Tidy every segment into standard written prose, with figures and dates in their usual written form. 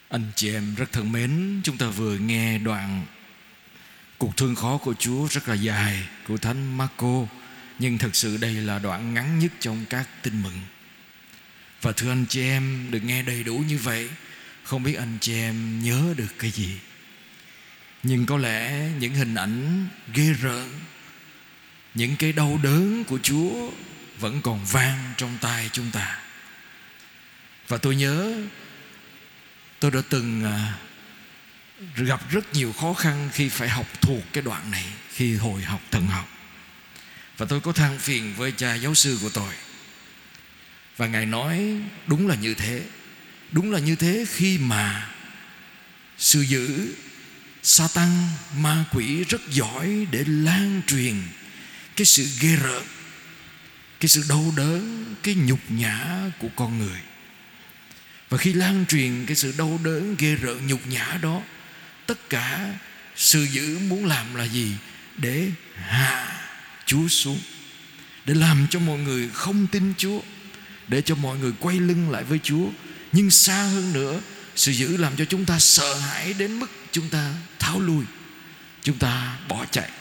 Anh chị em rất thân mến, chúng ta vừa nghe đoạn cuộc thương khó của Chúa rất là dài của Thánh Marco, nhưng thật sự đây là đoạn ngắn nhất trong các tin mừng. Và thưa anh chị em, được nghe đầy đủ như vậy, không biết anh chị em nhớ được cái gì. Nhưng có lẽ những hình ảnh ghê rợn, những cái đau đớn của Chúa vẫn còn vang trong tai chúng ta. Và tôi nhớ tôi đã từng gặp rất nhiều khó khăn khi phải học thuộc cái đoạn này khi hồi học thần học. Và tôi có than phiền với cha giáo sư của tôi. Và Ngài nói đúng là như thế. Đúng là như thế khi mà sự dữ Sa-tan, ma quỷ rất giỏi để lan truyền cái sự ghê rợn, cái sự đau đớn, cái nhục nhã của con người. Và khi lan truyền cái sự đau đớn, ghê rợn, nhục nhã đó, tất cả sự dữ muốn làm là gì? Để hạ Chúa xuống, để làm cho mọi người không tin Chúa, để cho mọi người quay lưng lại với Chúa. Nhưng xa hơn nữa, sự dữ làm cho chúng ta sợ hãi đến mức chúng ta tháo lui, chúng ta bỏ chạy.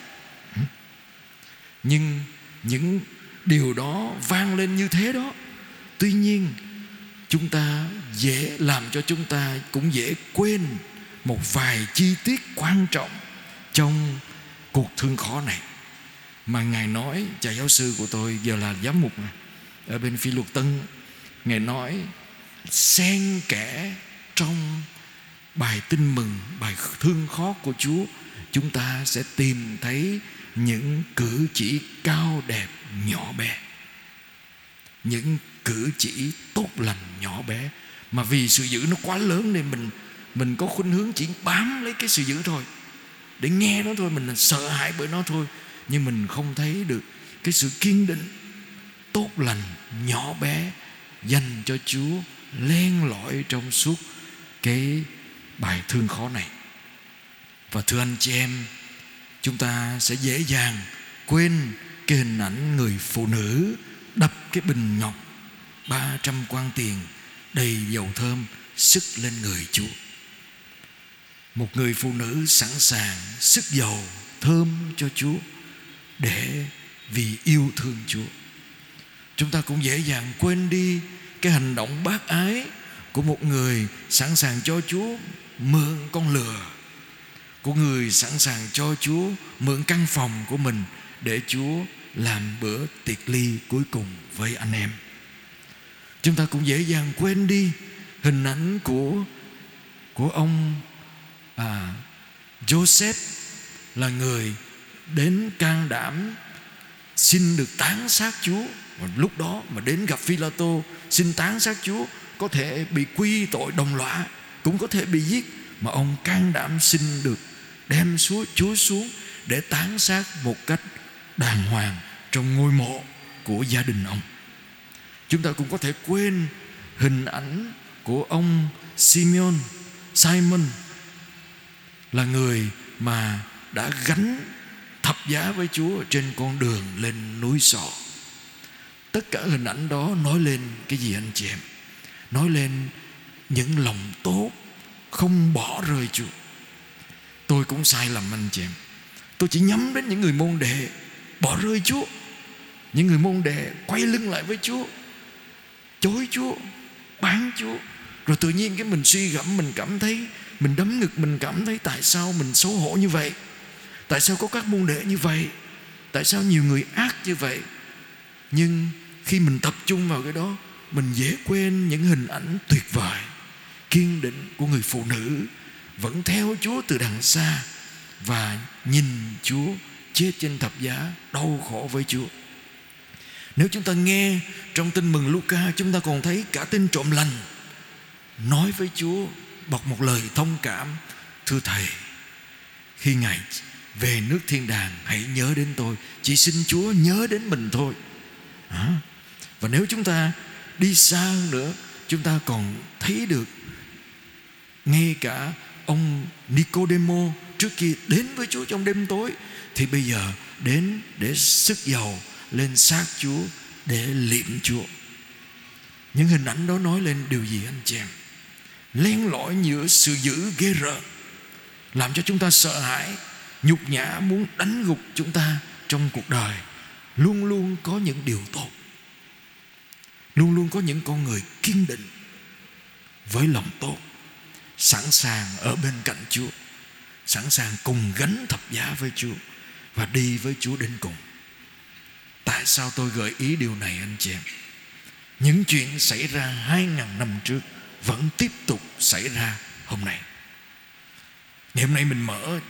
Nhưng những điều đó vang lên như thế đó, tuy nhiên chúng ta dễ làm cho chúng ta cũng dễ quên một vài chi tiết quan trọng trong cuộc thương khó này mà Ngài nói. Cha giáo sư của tôi giờ là giám mục ở bên Phi Luật Tân, Ngài nói xen kẽ trong bài tin mừng, bài thương khó của Chúa, chúng ta sẽ tìm thấy những cử chỉ cao đẹp nhỏ bé, những cử chỉ tốt lành nhỏ bé. Mà vì sự dữ nó quá lớn nên mình có khuynh hướng chỉ bám lấy cái sự dữ thôi, để nghe nó thôi, mình sợ hãi bởi nó thôi. Nhưng mình không thấy được cái sự kiên định, tốt lành, nhỏ bé dành cho Chúa len lỏi trong suốt cái bài thương khó này. Và thưa anh chị em, chúng ta sẽ dễ dàng quên cái hình ảnh người phụ nữ đập cái bình ngọc 300 quan tiền đầy dầu thơm sức lên người Chúa. Một người phụ nữ sẵn sàng sức dầu thơm cho Chúa để vì yêu thương Chúa. Chúng ta cũng dễ dàng quên đi cái hành động bác ái của một người sẵn sàng cho Chúa mượn con lừa, của người sẵn sàng cho Chúa mượn căn phòng của mình để Chúa làm bữa tiệc ly cuối cùng với anh em. Chúng ta cũng dễ dàng quên đi hình ảnh của ông Joseph, là người đến can đảm xin được táng xác Chúa. Và lúc đó mà đến gặp Phi-la-tô xin táng xác Chúa, có thể bị quy tội đồng lõa, cũng có thể bị giết, mà ông can đảm xin được đem Chúa xuống để táng xác một cách đàng hoàng trong ngôi mộ của gia đình ông. Chúng ta cũng có thể quên hình ảnh của ông Simon, là người mà đã gánh thập giá với Chúa trên con đường lên núi Sọ. Tất cả hình ảnh đó nói lên cái gì anh chị em? Nói lên những lòng tốt không bỏ rơi Chúa. Tôi cũng sai lầm anh chị em. Tôi chỉ nhắm đến những người môn đệ bỏ rơi Chúa, những người môn đệ quay lưng lại với Chúa, chối Chúa, bán Chúa. Rồi tự nhiên cái mình suy gẫm, mình cảm thấy, mình đấm ngực, mình cảm thấy tại sao mình xấu hổ như vậy? Tại sao có các môn đệ như vậy? Tại sao nhiều người ác như vậy? Nhưng khi mình tập trung vào cái đó, mình dễ quên những hình ảnh tuyệt vời, kiên định của người phụ nữ vẫn theo Chúa từ đằng xa và nhìn Chúa chết trên thập giá, đau khổ với Chúa. Nếu chúng ta nghe trong tin mừng Luca, chúng ta còn thấy cả tên trộm lành nói với Chúa bọc một lời thông cảm: thưa Thầy, khi Ngài về nước thiên đàng hãy nhớ đến tôi. Chỉ xin Chúa nhớ đến mình thôi. Và nếu chúng ta đi xa hơn nữa, chúng ta còn thấy được ngay cả ông Nicodemo trước kia đến với Chúa trong đêm tối, thì bây giờ đến để sức dầu lên xác Chúa, để liệm Chúa. Những hình ảnh đó nói lên điều gì anh chị em? len lỏi giữa sự dữ ghê rợn, làm cho chúng ta sợ hãi, nhục nhã, muốn đánh gục chúng ta. Trong cuộc đời luôn luôn có những điều tốt, luôn luôn có những con người kiên định với lòng tốt, sẵn sàng ở bên cạnh Chúa, sẵn sàng cùng gánh thập giá với Chúa và đi với Chúa đến cùng. Tại sao tôi gợi ý điều này anh chị em? Những chuyện xảy ra 2.000 năm trước vẫn tiếp tục xảy ra hôm nay. Ngày hôm nay mình mở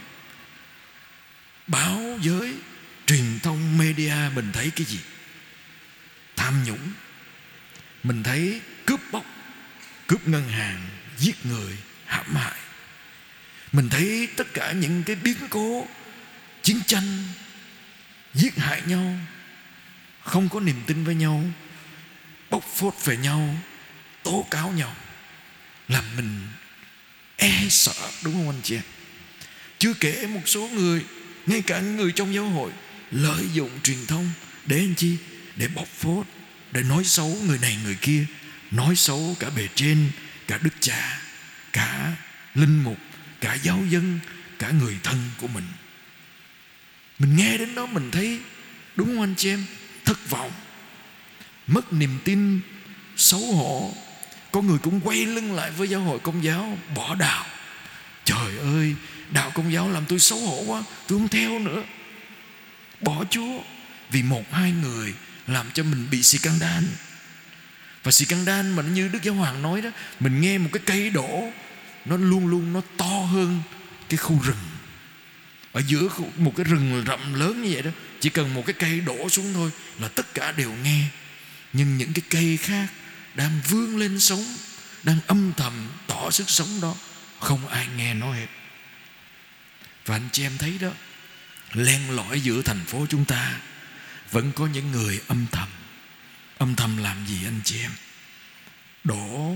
báo giới, truyền thông, media, mình thấy cái gì? Tham nhũng, mình thấy cướp bóc, cướp ngân hàng, giết người, hãm hại. Mình thấy tất cả những cái biến cố chiến tranh, giết hại nhau, không có niềm tin với nhau, bóc phốt về nhau, tố cáo nhau, làm mình e sợ, đúng không anh chị em? Chưa kể một số người, ngay cả người trong giáo hội, lợi dụng truyền thông để anh chi? Để bóc phốt, để nói xấu người này người kia, nói xấu cả bề trên, cả đức cha, cả linh mục, cả giáo dân, cả người thân của mình. Mình nghe đến đó mình thấy, đúng không anh chị em? Thất vọng, mất niềm tin, xấu hổ. Có người cũng quay lưng lại với giáo hội Công giáo, bỏ đạo. Trời ơi, đạo Công giáo làm tôi xấu hổ quá, tôi không theo nữa, bỏ Chúa. Vì một hai người làm cho mình bị scandal. Và scandal mà như Đức Giáo Hoàng nói đó, mình nghe một cái cây đổ, nó luôn luôn nó to hơn cái khu rừng. Ở giữa một cái rừng rậm lớn như vậy đó, chỉ cần một cái cây đổ xuống thôi là tất cả đều nghe. Nhưng những cái cây khác đang vươn lên sống, đang âm thầm tỏ sức sống đó, không ai nghe nó hết. Và anh chị em thấy đó, len lỏi giữa thành phố chúng ta vẫn có những người âm thầm. Âm thầm làm gì anh chị em? Đổ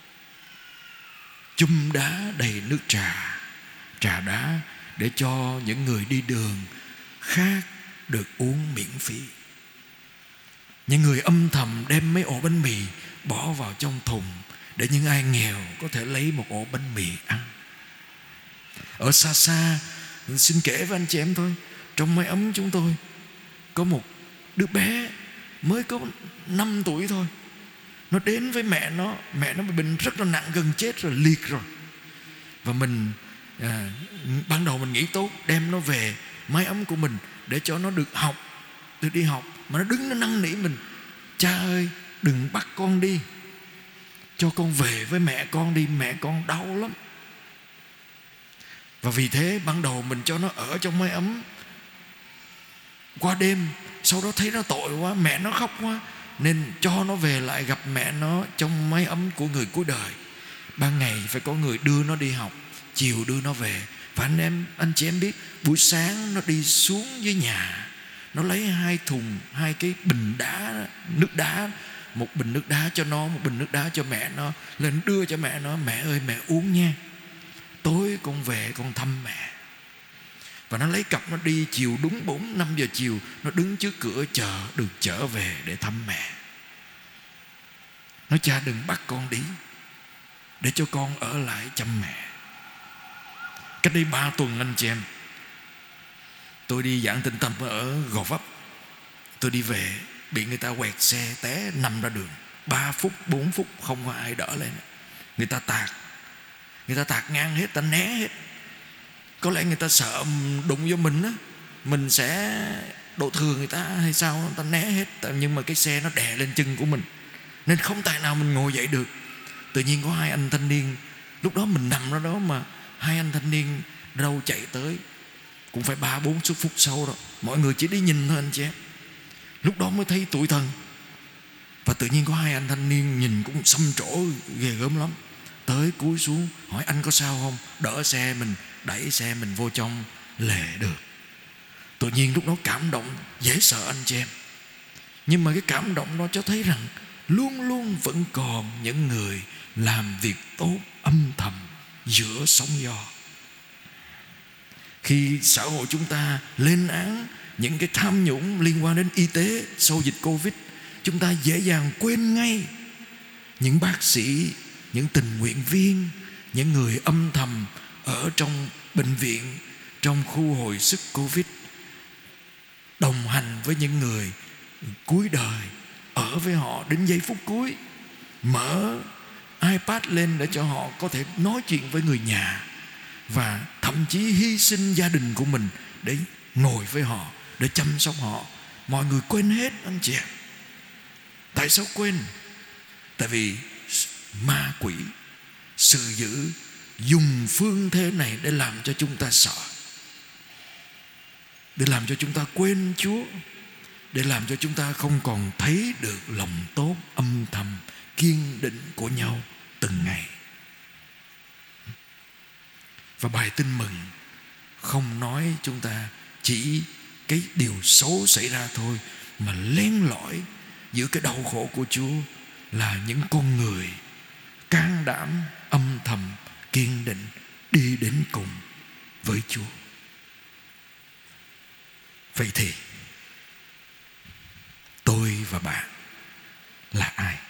chum đá đầy nước trà, trà đá, để cho những người đi đường khác được uống miễn phí. Những người âm thầm đem mấy ổ bánh mì bỏ vào trong thùng để những ai nghèo có thể lấy một ổ bánh mì ăn. Ở xa xa, xin kể với anh chị em thôi, trong mái ấm chúng tôi có một đứa bé mới có 5 tuổi thôi. Nó đến với mẹ nó bị bệnh rất là nặng, gần chết rồi, liệt rồi. Và mình ban đầu mình nghĩ tốt, đem nó về mái ấm của mình để cho nó được học, được đi học. Mà nó đứng nó năn nỉ mình: cha ơi, đừng bắt con đi, cho con về với mẹ con đi, mẹ con đau lắm. Và vì thế ban đầu mình cho nó ở trong mái ấm qua đêm. Sau đó thấy nó tội quá, mẹ nó khóc quá, nên cho nó về lại gặp mẹ nó trong mái ấm của người cuối đời. Ban ngày phải có người đưa nó đi học, chiều đưa nó về. Và anh chị em biết, buổi sáng nó đi xuống dưới nhà, nó lấy 2 thùng, 2 cái bình đá, nước đá, một bình nước đá cho nó, một bình nước đá cho mẹ nó, lên đưa cho mẹ nó: mẹ ơi, mẹ uống nha, tối con về con thăm mẹ. Và nó lấy cặp nó đi, chiều đúng 4-5 giờ chiều nó đứng trước cửa chờ được trở về để thăm mẹ. Nói: cha đừng bắt con đi, để cho con ở lại chăm mẹ. Cách đây 3 tuần anh chị em, tôi đi giảng Tĩnh Tâm ở Gò Vấp. Tôi đi về bị người ta quẹt xe, té nằm ra đường 3 phút 4 phút không có ai đỡ lên. Người ta tạt ngang hết, ta né hết. Có lẽ người ta sợ đụng vô mình á, mình sẽ đổ thừa người ta hay sao, người ta né hết. Nhưng mà cái xe nó đè lên chân của mình, nên không tài nào mình ngồi dậy được. Tự nhiên có 2 anh thanh niên, lúc đó mình nằm ra đó mà 2 anh thanh niên đâu chạy tới, cũng phải 3-4 phút sau đó. Mọi người chỉ đi nhìn thôi anh chị em. Lúc đó mới thấy tủi thân. Và tự nhiên có 2 anh thanh niên nhìn cũng xăm trổ ghê gớm lắm, tới cúi xuống hỏi: anh có sao không? Đỡ xe mình, đẩy xe mình vô trong lề được. Tự nhiên lúc đó cảm động dễ sợ anh chị em. Nhưng mà cái cảm động đó cho thấy rằng luôn luôn vẫn còn những người làm việc tốt âm thầm giữa sóng gió. Khi xã hội chúng ta lên án những cái tham nhũng liên quan đến y tế sau dịch Covid, chúng ta dễ dàng quên ngay những bác sĩ những tình nguyện viên, những người âm thầm ở trong bệnh viện, trong khu hồi sức Covid, đồng hành với những người cuối đời, ở với họ đến giây phút cuối, mở iPad lên để cho họ có thể nói chuyện với người nhà, và thậm chí hy sinh gia đình của mình để ngồi với họ, để chăm sóc họ. Mọi người quên hết anh chị ạ. Tại sao quên? Tại vì ma quỷ, sự dữ dùng phương thế này để làm cho chúng ta sợ, để làm cho chúng ta quên Chúa, để làm cho chúng ta không còn thấy được lòng tốt âm thầm kiên định của nhau từng ngày. Và bài tin mừng không nói chúng ta chỉ cái điều xấu xảy ra thôi, mà len lỏi giữa cái đau khổ của Chúa là những con người can đảm, âm thầm, kiên định đi đến cùng với Chúa. Vậy thì tôi và bạn là ai?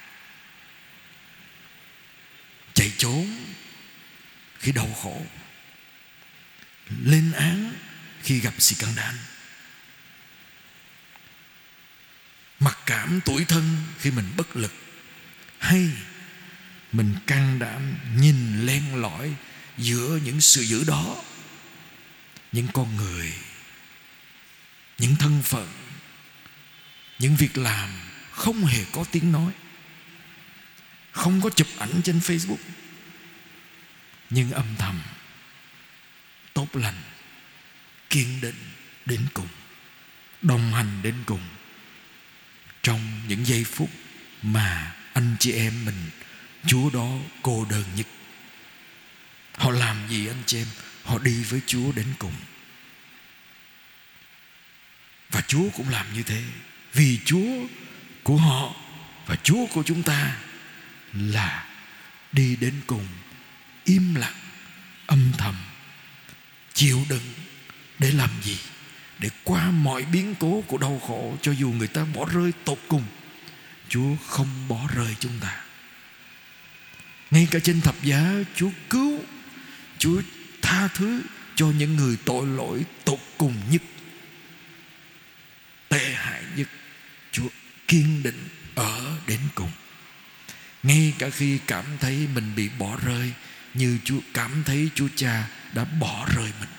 Chạy trốn khi đau khổ, lên án khi gặp scandal, mặc cảm tủi thân khi mình bất lực, hay mình can đảm nhìn len lỏi giữa những sự dữ đó, những con người, những thân phận, những việc làm không hề có tiếng nói, không có chụp ảnh trên Facebook, nhưng âm thầm tốt lành, kiên định đến cùng, đồng hành đến cùng trong những giây phút mà anh chị em mình Chúa đó cô đơn nhất. Họ làm gì anh chị em? Họ đi với Chúa đến cùng. Và Chúa cũng làm như thế, vì Chúa của họ và Chúa của chúng ta là đi đến cùng, im lặng, âm thầm, chịu đựng. Để làm gì? Để qua mọi biến cố của đau khổ, cho dù người ta bỏ rơi tột cùng, Chúa không bỏ rơi chúng ta. Ngay cả trên thập giá, Chúa cứu, Chúa tha thứ cho những người tội lỗi tột cùng nhất, tệ hại nhất. Chúa kiên định ở đến cùng. Ngay cả khi cảm thấy mình bị bỏ rơi, như Chúa cảm thấy Chúa Cha đã bỏ rơi mình.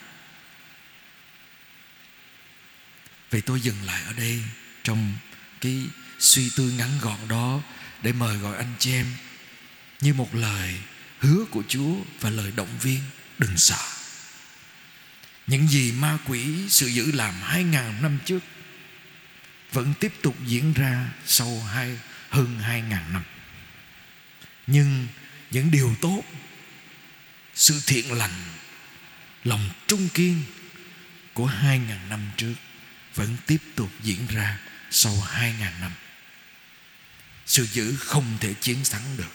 Vậy tôi dừng lại ở đây trong cái suy tư ngắn gọn đó, để mời gọi anh chị em như một lời hứa của Chúa và lời động viên: đừng sợ. Những gì ma quỷ sự dữ làm 2000 năm trước vẫn tiếp tục diễn ra sau hơn 2000 năm. Nhưng những điều tốt, sự thiện lành, lòng trung kiên của 2000 năm trước vẫn tiếp tục diễn ra sau 2000 năm. Sự dữ không thể chiến thắng được.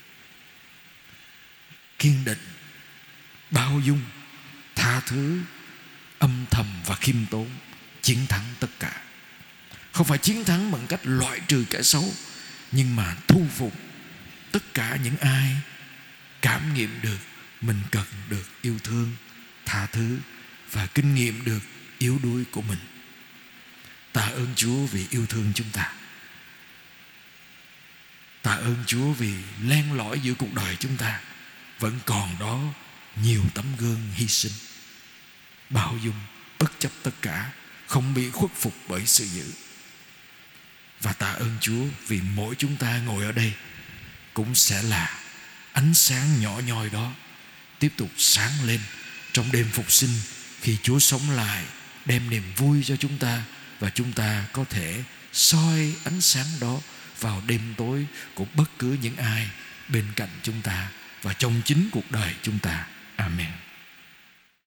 Kiên định, bao dung, tha thứ, âm thầm và khiêm tốn chiến thắng tất cả. Không phải chiến thắng bằng cách loại trừ kẻ xấu, nhưng mà thu phục tất cả những ai cảm nghiệm được mình cần được yêu thương, tha thứ và kinh nghiệm được yếu đuối của mình. Tạ ơn Chúa vì yêu thương chúng ta. Tạ ơn Chúa vì len lỏi giữa cuộc đời chúng ta vẫn còn đó nhiều tấm gương hy sinh, bao dung, bất chấp tất cả, không bị khuất phục bởi sự dữ. Và tạ ơn Chúa vì mỗi chúng ta ngồi ở đây cũng sẽ là ánh sáng nhỏ nhoi đó, tiếp tục sáng lên trong đêm phục sinh, khi Chúa sống lại đem niềm vui cho chúng ta, và chúng ta có thể soi ánh sáng đó vào đêm tối của bất cứ những ai bên cạnh chúng ta và trong chính cuộc đời chúng ta. Amen.